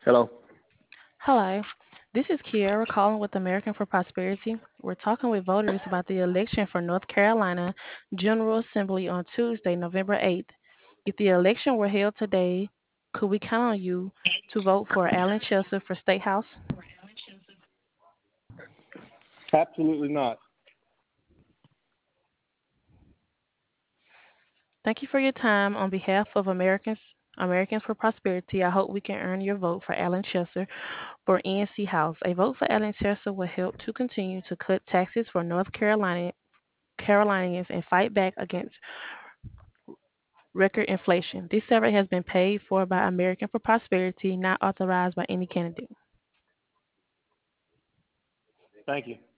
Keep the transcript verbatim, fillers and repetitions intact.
Hello. Hello, this is Kiara calling with American for Prosperity. We're talking with voters about the election for North Carolina General Assembly on Tuesday, November eighth. If the election were held today, could we count on you to vote for Alan Chester for State House? Absolutely not. Thank you for your time. On behalf of Americans Americans for Prosperity, I hope we can earn your vote for Alan Chester for N C House. A vote for Alan Chester will help to continue to cut taxes for North Carolina Carolinians and fight back against record inflation. This survey has been paid for by American for Prosperity, not authorized by any candidate. Thank you.